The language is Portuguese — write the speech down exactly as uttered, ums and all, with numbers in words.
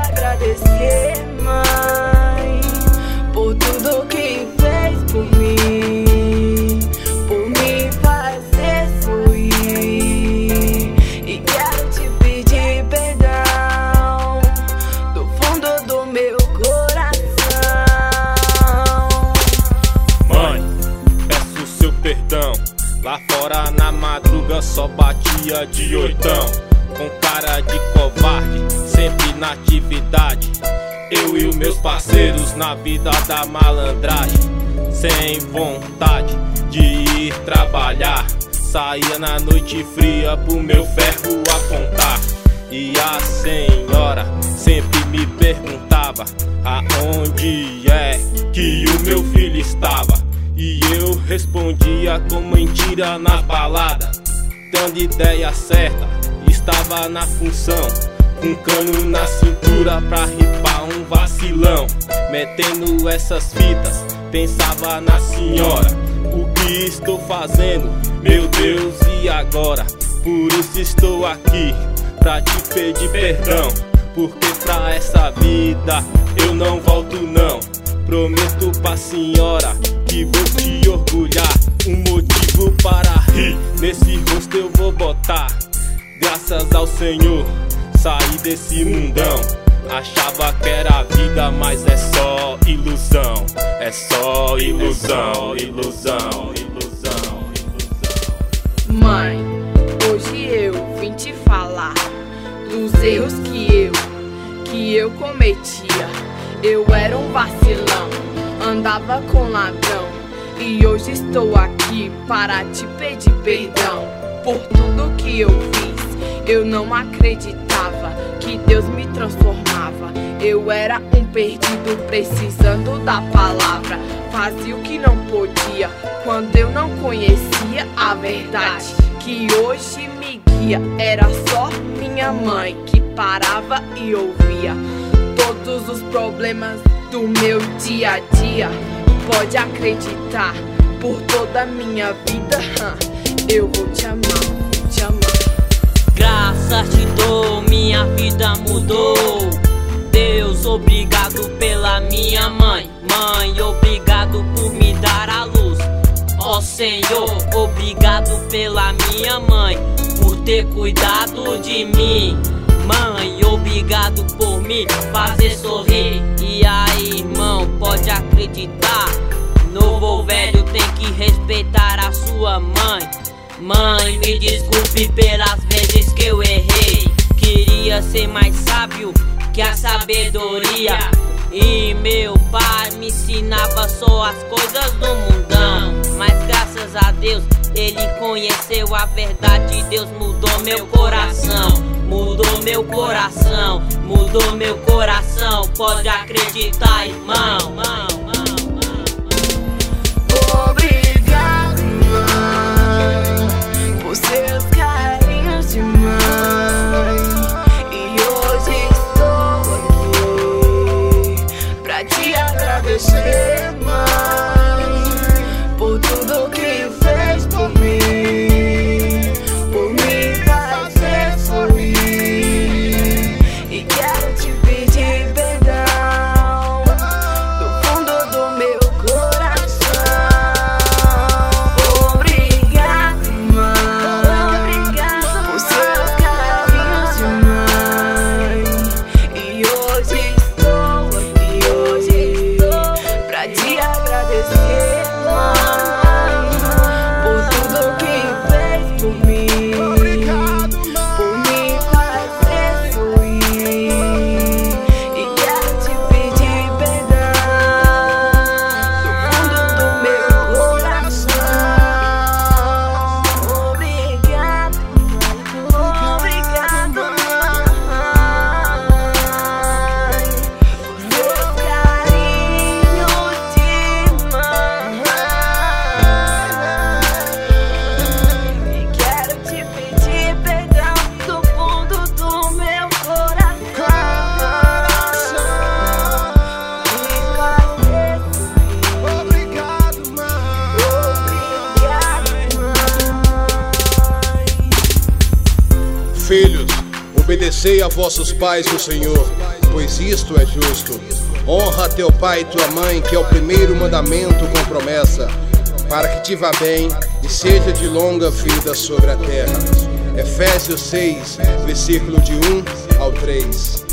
agradecer, mãe, por tudo que fez por mim, por me fazer sorrir. E quero te pedir perdão do fundo do meu coração. Mãe, peço seu perdão. Lá fora na madruga só batia de oitão, com cara de covarde, sempre na atividade. Eu e os meus parceiros na vida da malandragem, sem vontade de ir trabalhar. Saía na noite fria pro meu ferro apontar. E a senhora sempre me perguntava aonde é que o meu filho estava. E eu respondia com mentira na balada, dando ideia certa, estava na função, com cano na cintura pra ripar um vacilão. Metendo essas fitas, pensava na senhora, o que estou fazendo, meu Deus, e agora? Por isso estou aqui, pra te pedir perdão, porque pra essa vida eu não volto não. Prometo pra senhora que vou te orgulhar, um motivo para rir, nesse rosto eu vou botar. Graças ao Senhor, saí desse mundão. Achava que era vida, mas é só ilusão. É só ilusão, ilusão, ilusão, ilusão. Mãe, hoje eu vim te falar dos erros que eu, que eu cometia. Eu era um vacilão, andava com ladrão, e hoje estou aqui para te pedir perdão por tudo que eu fiz. Eu não acreditava que Deus me transformava. Eu era um perdido precisando da palavra. Fazia o que não podia quando eu não conhecia a verdade que hoje me guia. Era só minha mãe que parava e ouvia todos os problemas do meu dia a dia. Pode acreditar, por toda a minha vida eu vou te amar, vou te amar. Graças te dou, minha vida mudou. Deus, obrigado pela minha mãe. Mãe, obrigado por me dar a luz. Ó Senhor, obrigado pela minha mãe, por ter cuidado de mim. Mãe, obrigado por me fazer sorrir. E aí, irmão, pode acreditar, novo ou velho tem que respeitar a sua mãe. Mãe, me desculpe pelas vezes que eu errei. Queria ser mais sábio que a sabedoria, e meu pai me ensinava só as coisas do mundão. Mas graças a Deus, ele conheceu a verdade. Deus mudou meu coração, mudou meu coração, mudou meu coração. Pode acreditar, irmão. Obrigado, mãe, por seus carinhos de mãe. E hoje estou aqui pra te agradecer, mãe, por tudo que fez por mim, por me fazer sorrir. E quero te pedir perdão do fundo do meu coração. Obrigado, mãe, obrigado por seus carinhos de mãe. E hoje estou aqui, hoje estou pra te agradecer, mãe, por tudo que fez por mim, por me fazer sorrir. E quero te pedir perdão do fundo do meu coração. Obrigado, obrigado, mãe, por seus carinhos de mãe. E quero te pedir perdão do fundo do meu coração. Obrigado, mãe. Obrigado, mãe. Filhos, obedecei a vossos pais no Senhor, pois isto é justo. Honra teu pai e tua mãe, que é o primeiro mandamento com promessa, para que te vá bem e seja de longa vida sobre a terra. Efésios seis, versículo de um ao três.